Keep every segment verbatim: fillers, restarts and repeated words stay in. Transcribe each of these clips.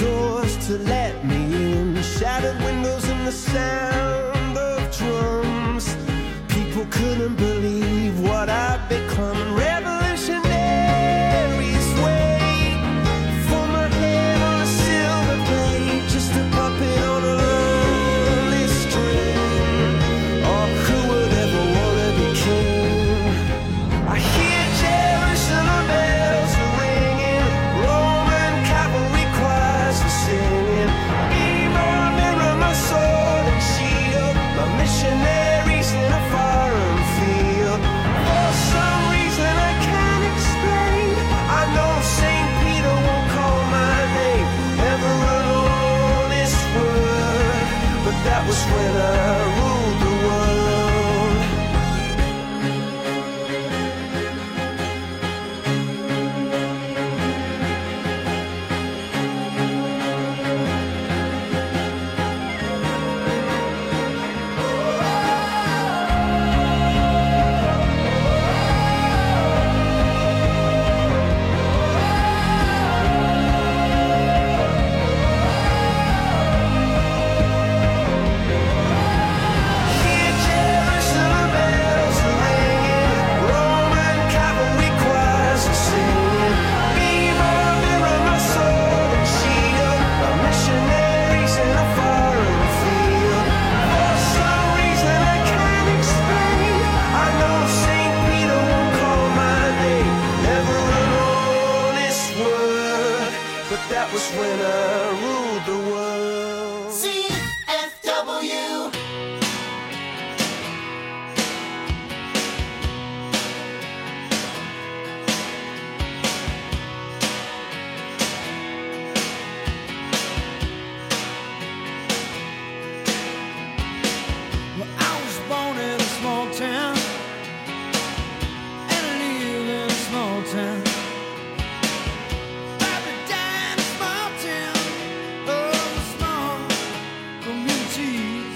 doors to let me in, shattered windows and the sound of drums. People couldn't believe what I'd become. Revolutionaries wait for my head on a silver plate, just a puppet on a lonely string. Oh, who would ever wanna be king? I hear Jerusalem bells are ringing, Roman cavalry choirs are singing. Mirror, mirror, my sword and shield, my missionaries in a foreign field. For some reason I can't explain, I know Saint Peter won't call my name, never an honest word, but that was when I ruled the world. Hear Jerusalem bells are ringing, Roman cavalry choirs are singing. Mirror, mirror, my sword and shield, my missionaries in a foreign field. For some reason I can't explain, I know Saint Peter won't call my name, never an honest word, but that was when I ruled the world. C F W. Well, I was born in a small town, and I live in a small town. Probably die in a small town, oh, small communities.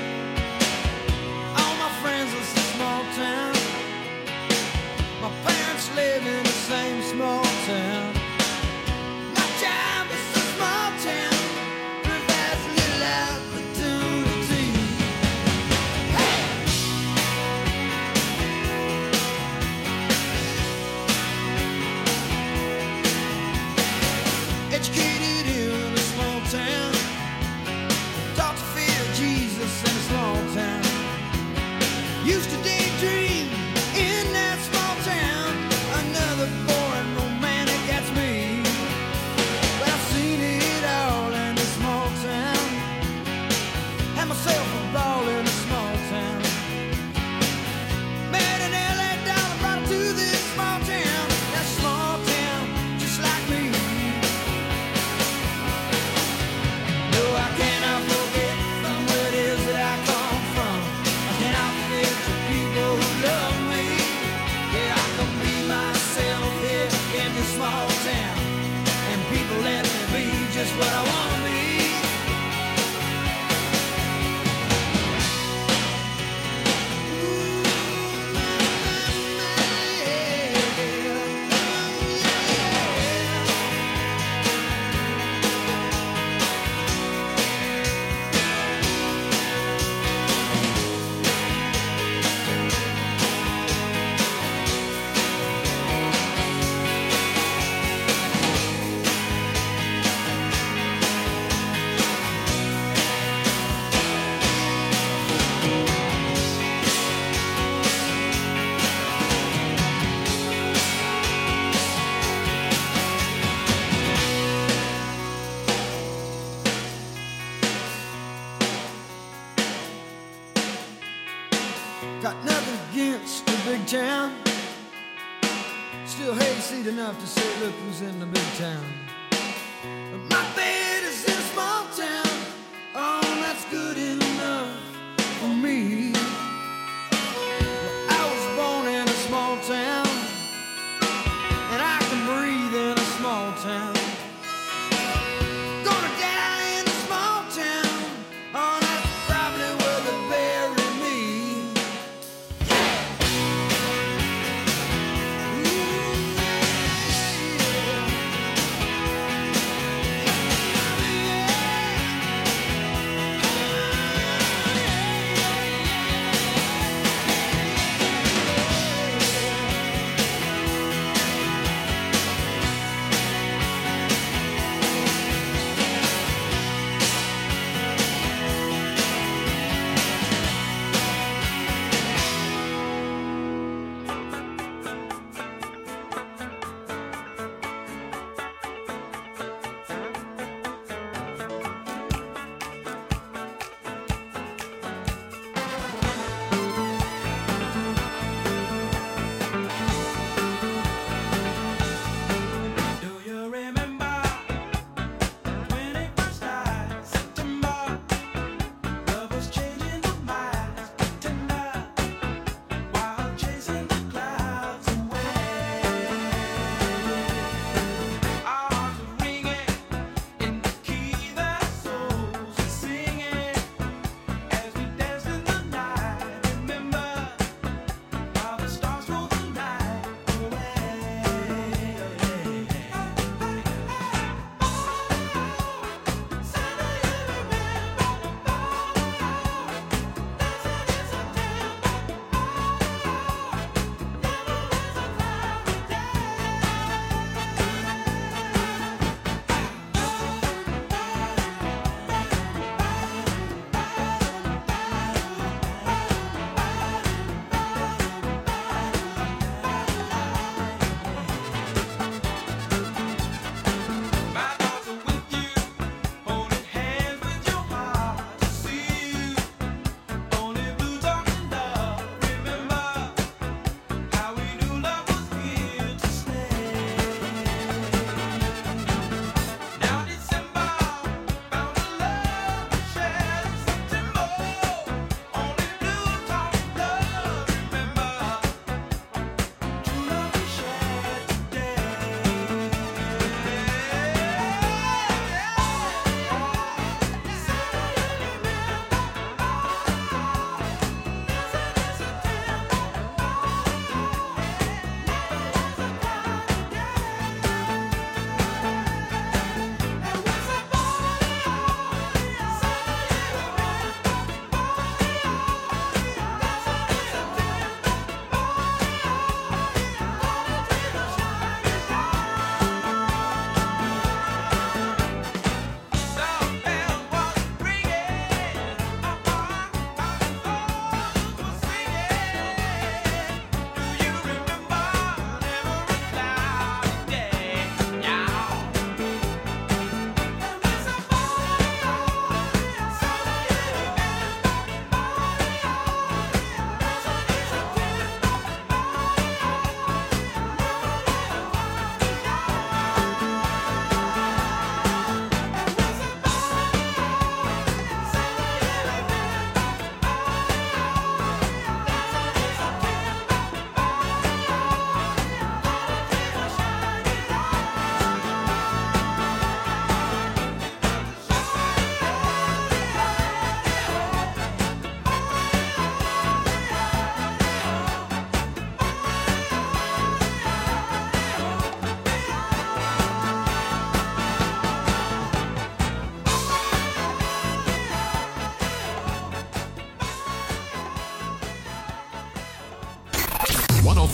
All my friends are from small town. My parents live in the same small town. My job is a small town, provides little opportunity. Hey! Educated in a small town, taught to fear Jesus in a small town. Used to daydream in that small town. Another boring romantic, that's me. But I've seen it all in a small town. Had myself a ball in a small town. Met an L A dollar, brought her to this small town. That small town, just like me. No, I cannot forget from where it is that I come from. I cannot forget the people who love me. Yeah, I can be myself here in this small town, and people let me be just what I want to be. Got nothing against the big town. Still hayseed enough to say, look who's in the big town. But my bed is in a small town. Oh, that's good enough for me. Well, I was born in a small town, and I can breathe in a small town. Gonna die in a small town. Oh, that's probably where they bury me. Ooh, yeah.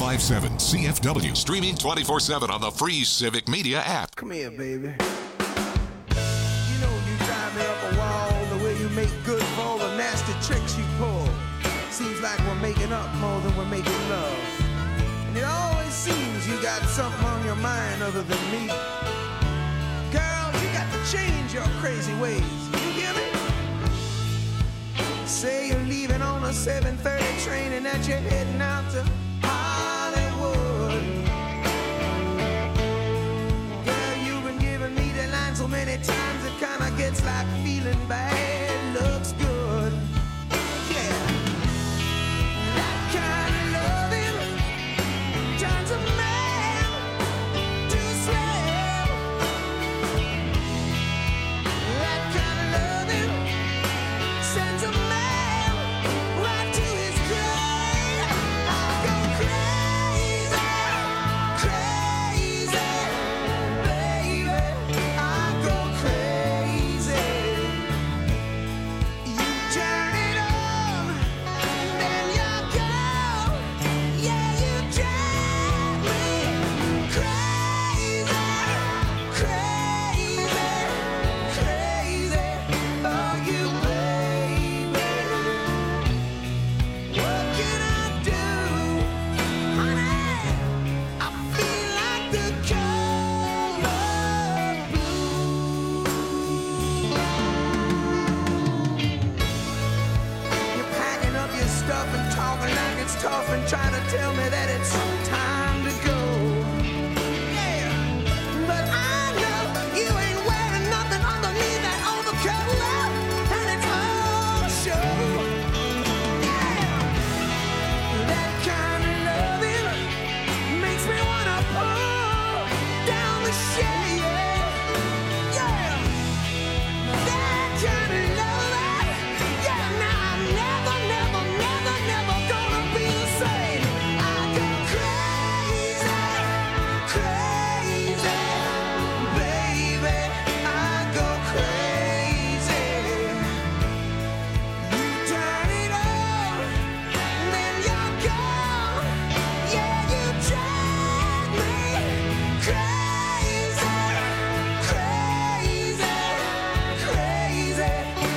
five seven C F W. Streaming twenty-four seven on the free Civic Media app. Come here, baby. You know you drive me up a wall the way you make good for all the nasty tricks you pull. Seems like we're making up more than we're making love. And it always seems you got something on your mind other than me. Girl, you got to change your crazy ways. You hear me? Say you're leaving on a seven thirty train and that you're heading out to Hollywood. Girl, you've been giving me the line so many times it kinda gets like feeling bad looks good. Yeah. That kind of loving turns a man to slave. That kind of loving sends a man right to his grave. I go crazy, crazy, baby. I go crazy. You turn it on, then you go. Yeah, you drive me crazy, crazy, crazy. Oh, you baby. What can I do, honey? I feel like the color blue. You're packing up your stuff and talking like it's tough and trying to tell me that it's time to go. Yeah, but I know you ain't wearing nothing underneath that overcoat, love, and it's all show. Yeah, that kind of loving makes me wanna pull down the shade. Yeah, that kind of loving. Yeah, now I'm never, never, never, never gonna be the same. I go crazy, crazy, baby. I go crazy. You turn it on, then you're gone. Yeah, you drive me crazy, crazy, crazy.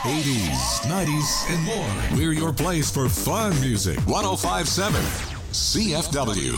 eighties, nineties, and more. We're your place for fun music. one oh five point seven C F W.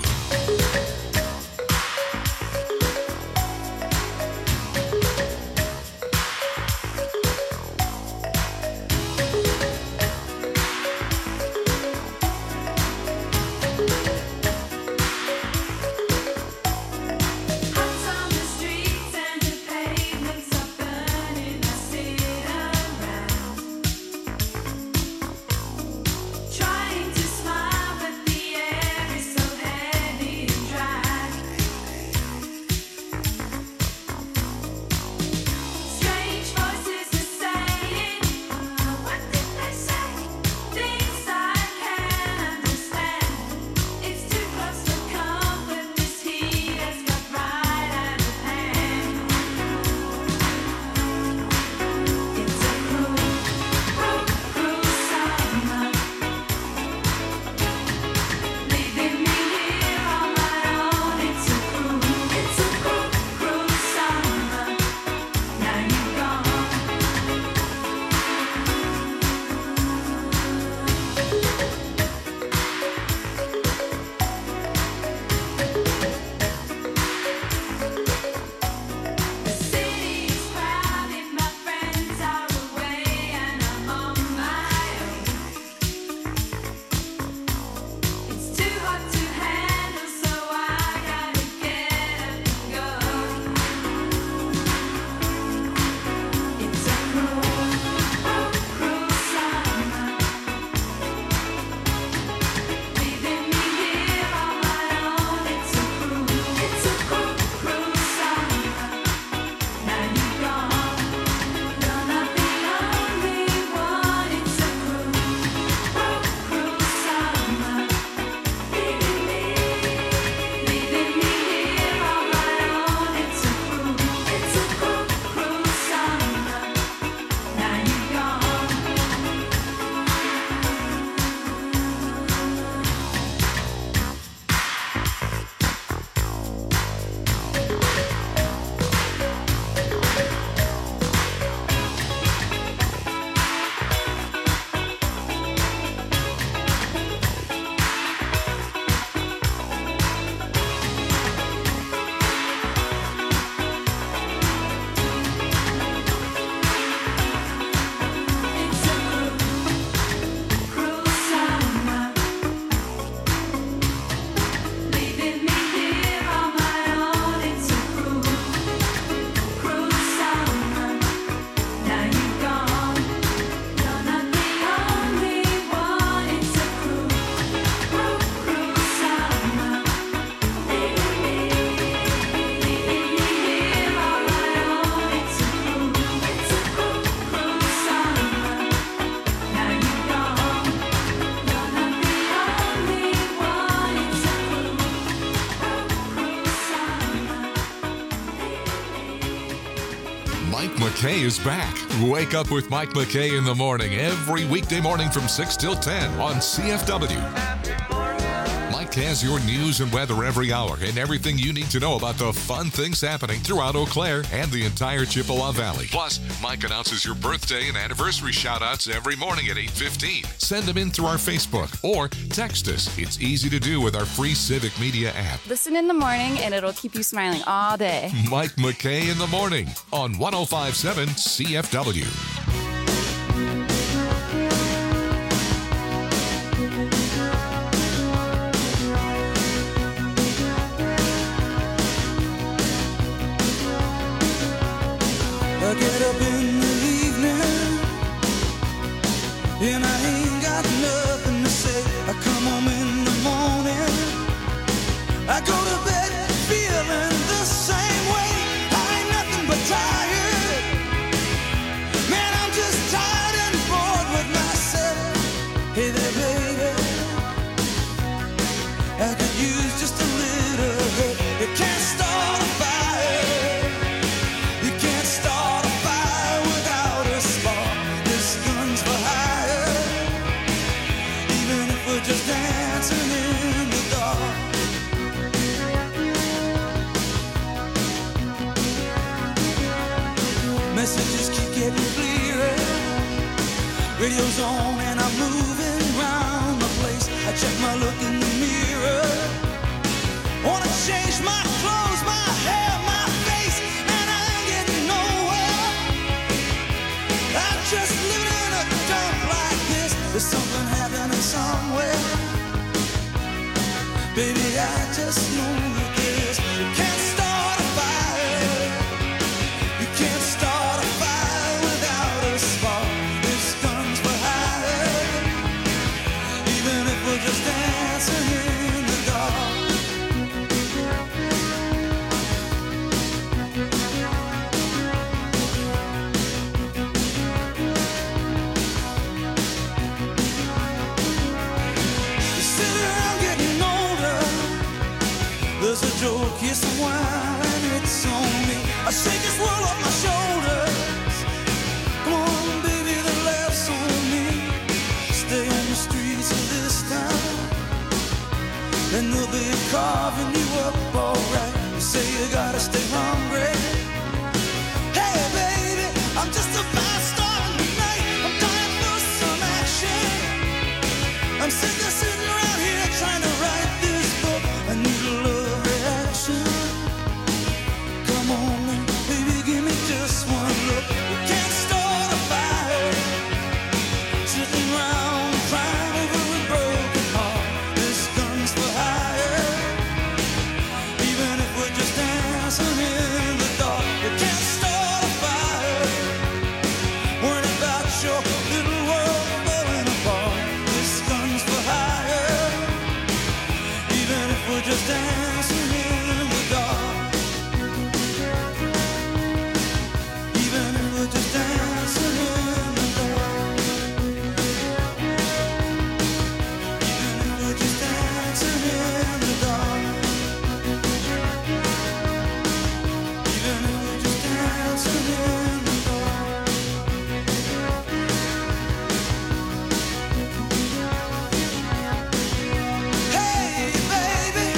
Trying to smile, but the air is so heavy and dry. Strange voices are saying, what did they say? Things I can't understand. It's too close to come, but this heat has got right out of hand. It's a cruel, cruel, cruel summer. Leaving me here on my own. It's a cruel, it's a cruel, cruel summer. Now you're gone. The city's crowded, my friends are away, and I'm on my own. It's too hot to handle, so I gotta get up and go. It's a cruel, cruel, cruel summer. Leaving me here on my own. It's a cruel, it's a cruel, cruel summer. Now you're gone. You're not the only one. It's a cruel, cruel, cruel summer. Leaving me, leaving me here on my own. It's a cruel, it's a cruel, cruel summer. Now you're gone. It's a cruel, cruel summer. Leaving me here on my own. It's a cruel, cruel summer. Now you're gone. You're not the only one. It's a cruel, cruel, cruel summer. Leaving me, leaving me here on my own. It's a cruel, it's a cruel, cruel summer. Now you're gone. You're not the only one. It's a cruel, cruel, cruel summer. Mike McKay is back. Wake up with Mike McKay in the morning every weekday morning from six till ten on C F W. Mike has your news and weather every hour and everything you need to know about the fun things happening throughout Eau Claire and the entire Chippewa Valley. Plus, Mike announces your birthday and anniversary shout-outs every morning at eight fifteen. Send them in through our Facebook or text us. It's easy to do with our free Civic Media app. Listen in the morning and it'll keep you smiling all day. Mike McKay in the morning on one oh five point seven C F W. I get up in the evening and I ain't got nothing to say. I come home in the morning, I go to bed feeling the same way. I ain't nothing but tired. Man, I'm just tired and bored with myself. Hey there, baby, I could use just a little help. You can't start a fire. You can't start a fire without a spark. This gun's for hire. Even if we're just dancing in the dark. Messages keep getting clearer. Radio's on and I'm moving around the place. I check my look in the mirror. Wanna change my clothes, my hair, my face, and I ain't getting nowhere. I'm just living in a dump like this. There's something happening somewhere. Baby, I just know that this. You can't start a fire. You can't start a fire without a spark. This gun's for hire. Even if we're just dancing in the dark. You sit around getting older. There's a joke, yes, a wine, it's on me. I shake this world off my shoulders. Come on, baby, the laughs on me. Stay on the streets of this town, and they'll be carving you up alright. You say you gotta stay hungry. Hey, baby, I'm just a fast star tonight. I'm dying for some action. I'm sitting, sitting around here trying to write this book. I need a love reaction. Come on, baby, give me just one look. We can't start a fire. Sitting around crying over a broken heart. This gun's for hire. Even if we're just dancing in the dark. We can't start a fire. Worrying about your little world falling apart. This gun's for hire. Even if we're just dancing in the dark. Even if we're just dancing in the dark. Even if we're just dancing in the dark. Even if we're just dancing in the dark. Hey, baby.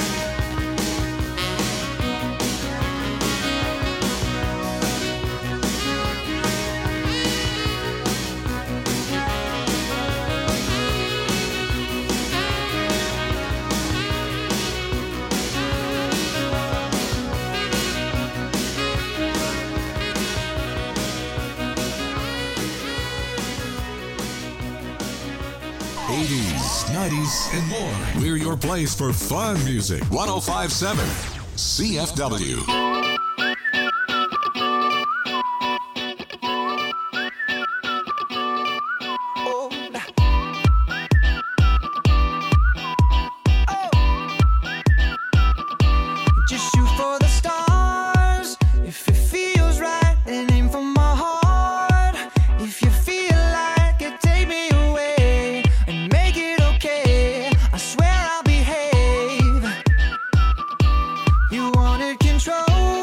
eighties, nineties, and more. We're your place for fun music. one oh five point seven C F W. Oh, nah. Just shoot for the stars. If it feels right, and aim for my heart. If you feel like it, take me away and make it okay. I swear I'll behave. You wanted control.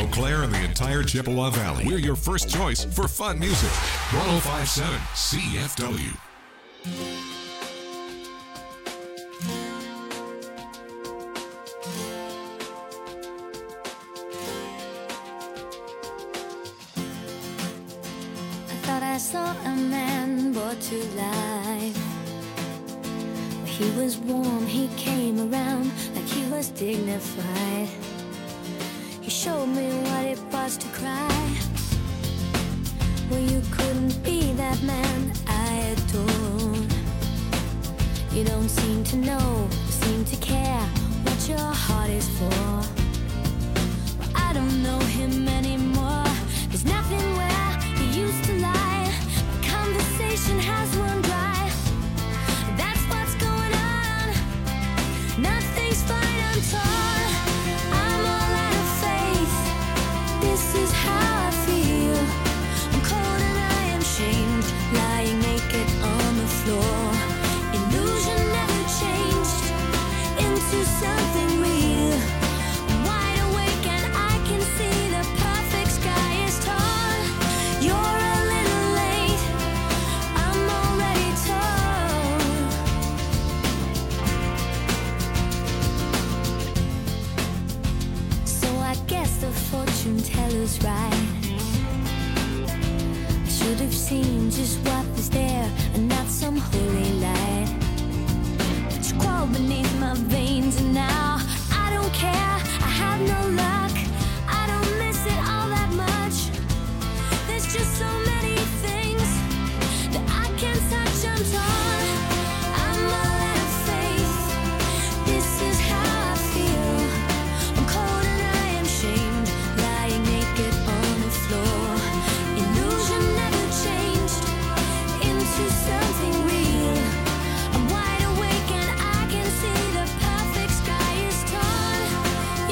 Eau Claire and the entire Chippewa Valley. We're your first choice for fun music. one oh five point seven C F W. I thought I saw a man brought to life. He was warm, he came around like he was dignified. He showed me what it was to cry. Well, you couldn't be that man I adored. You don't seem to know, seem to care what your heart is for. Well, I don't know him anymore. There's nothing where he used to lie. My conversation has run dry. That's what's going on. Nothing's fine, I'm torn. I'm all out of faith. This is how I feel. I'm cold and I am shamed, lying naked on the floor. Illusion never changed into something real. I'm wide awake and I can see the perfect sky is torn. You're a little late, I'm already torn. So I guess the fortune teller's right. I should have seen just what was there and not some holy light. But you crawl beneath my veins and now I don't care, I have no luck. I don't miss it all that much. There's just so many things that I can't touch, I'm torn. I'm all out of faith. This is how I feel. I'm cold and I am shamed, lying naked on the floor. Illusion never changed into something real. I'm wide awake and I can see the perfect sky is torn.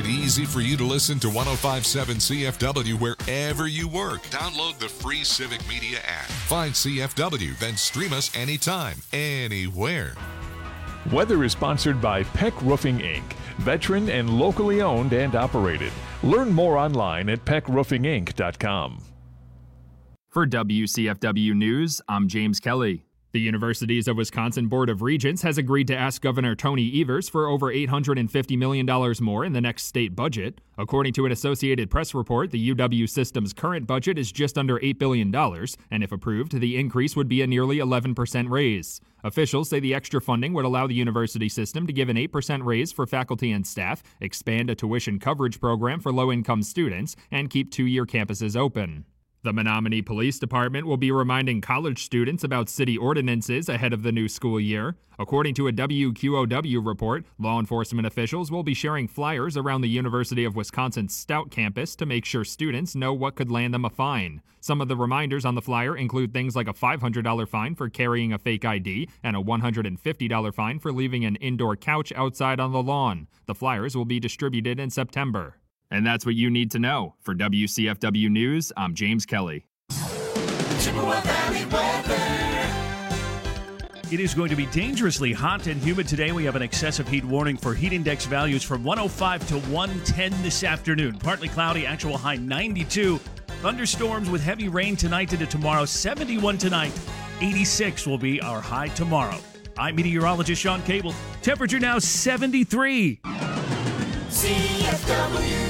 it easy for you to listen to one oh five point seven C F W wherever you work. Download the free Civic Media app. Find C F W, then stream us anytime, anywhere. Weather is sponsored by Peck Roofing Incorporated, veteran and locally owned and operated. Learn more online at peck roofing inc dot com. For W C F W News, I'm James Kelly. The Universities of Wisconsin Board of Regents has agreed to ask Governor Tony Evers for over eight hundred fifty million dollars more in the next state budget. According to an Associated Press report, the U W system's current budget is just under eight billion dollars, and if approved, the increase would be a nearly eleven percent raise. Officials say the extra funding would allow the university system to give an eight percent raise for faculty and staff, expand a tuition coverage program for low-income students, and keep two-year campuses open. The Menominee Police Department will be reminding college students about city ordinances ahead of the new school year. According to a W Q O W report, law enforcement officials will be sharing flyers around the University of Wisconsin's Stout campus to make sure students know what could land them a fine. Some of the reminders on the flyer include things like a five hundred dollars fine for carrying a fake I D and a one hundred fifty dollars fine for leaving an indoor couch outside on the lawn. The flyers will be distributed in September. And that's what you need to know. For W C F W News, I'm James Kelly. Chippewa Valley weather. It is going to be dangerously hot and humid today. We have an excessive heat warning for heat index values from one oh five to one ten this afternoon. Partly cloudy, actual high ninety-two. Thunderstorms with heavy rain tonight into tomorrow. seventy-one tonight, eighty-six will be our high tomorrow. I'm meteorologist Sean Cable. Temperature now seventy-three. C F W.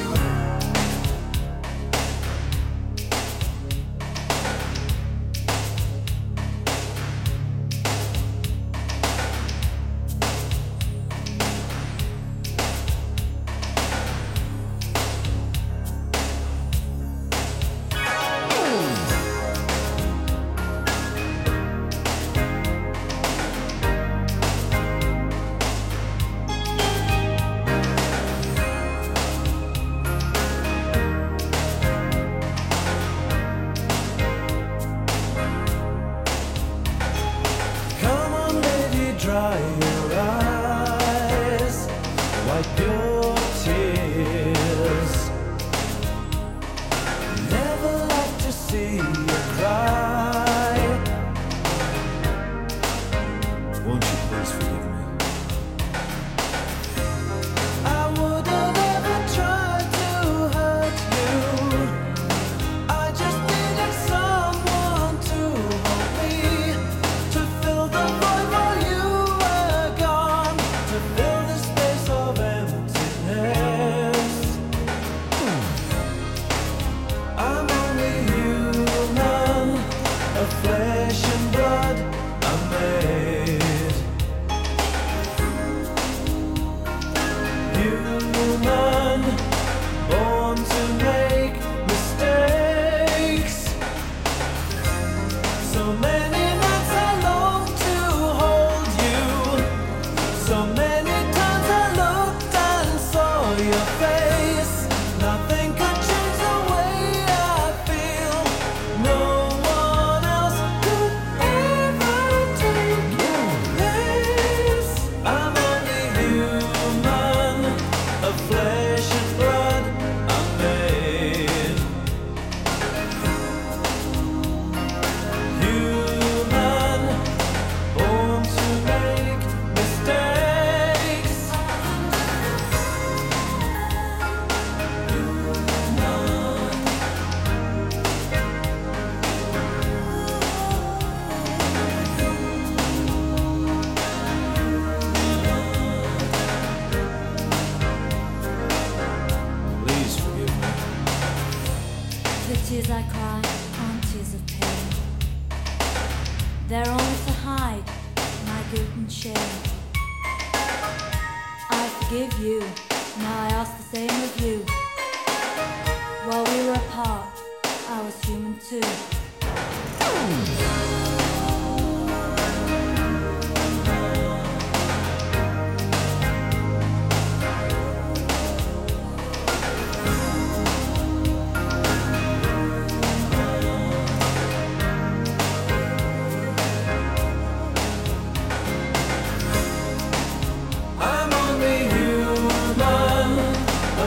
Come on, baby, dry your eyes, wipe your tears. Never like to see you cry. Won't you please forgive me? I wouldn't ever try to hurt you. I just needed someone to hold me, to fill the void while you were gone, to fill the space of emptiness. I'm only human, of flesh and blood I'm made. Human, born to make mistakes. So many nights I long to hold you. So many times I looked and saw your face. Nothing could change the way I feel. No one else could ever take your place. I'm only human, of flesh and blood I'm made. Human, born to make mistakes. Please forgive me. The tears I cry aren't tears of pain. They're only to hide my guilt and shame. I forgive you, now I ask the same of you. While we were apart, I was human too. I'm only human,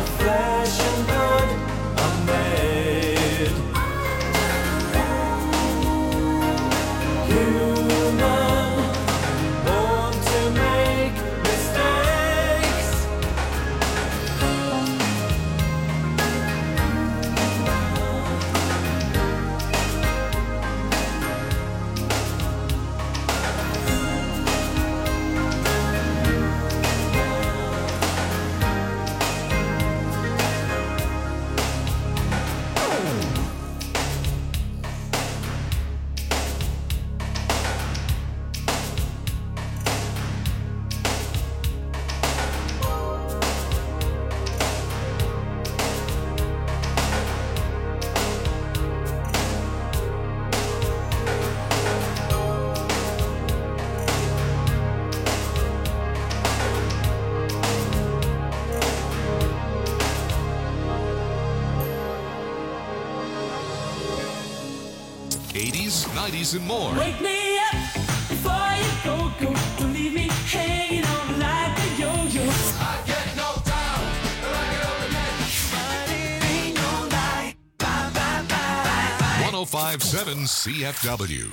eighties, nineties, and more. Wake me up before you go, go. Don't leave me hanging on like a yo-yo. I get knocked down, but I get up again. But it ain't no lie. Bye, bye, bye, bye. one oh five point seven C F W.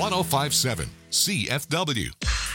one oh five point seven C F W.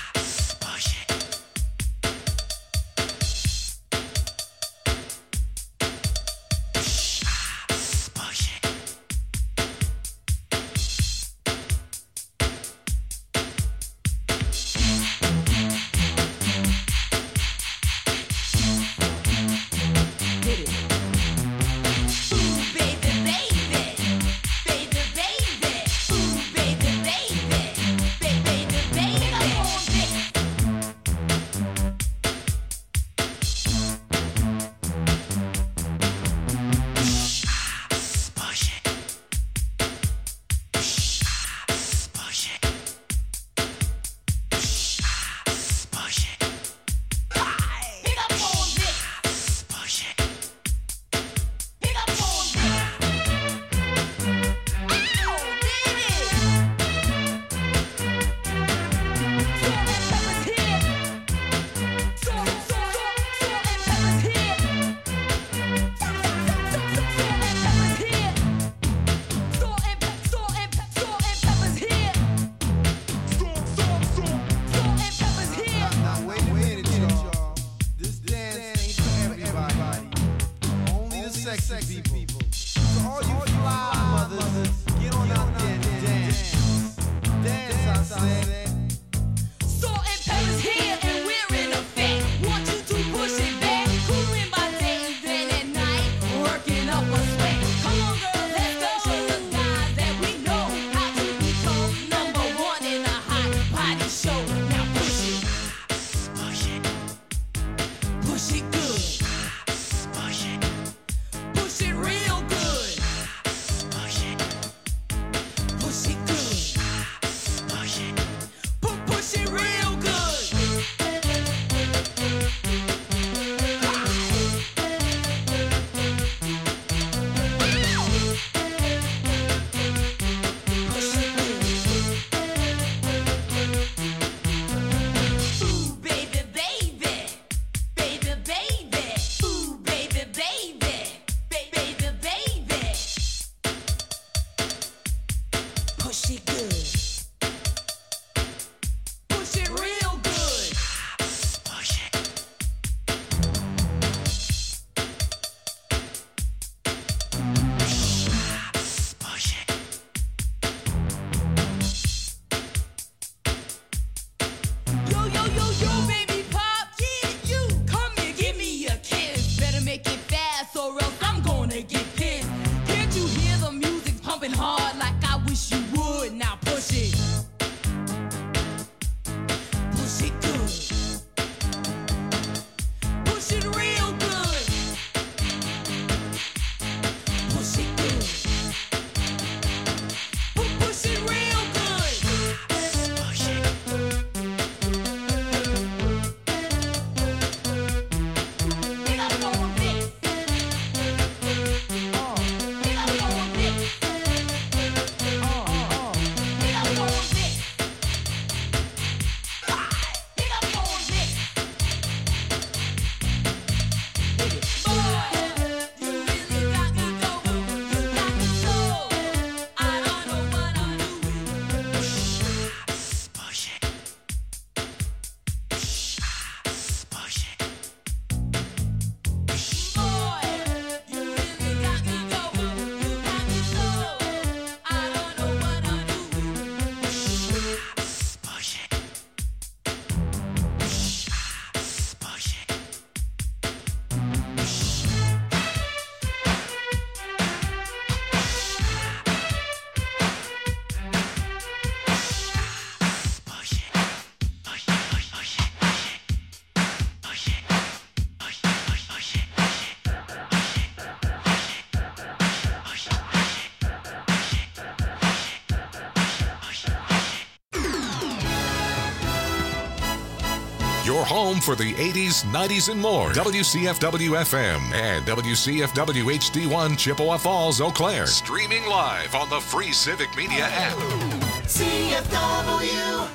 Your home for the eighties, nineties, and more. W C F W F M and W C F W H D one Chippewa Falls, Eau Claire. Streaming live on the free Civic Media app. C F W.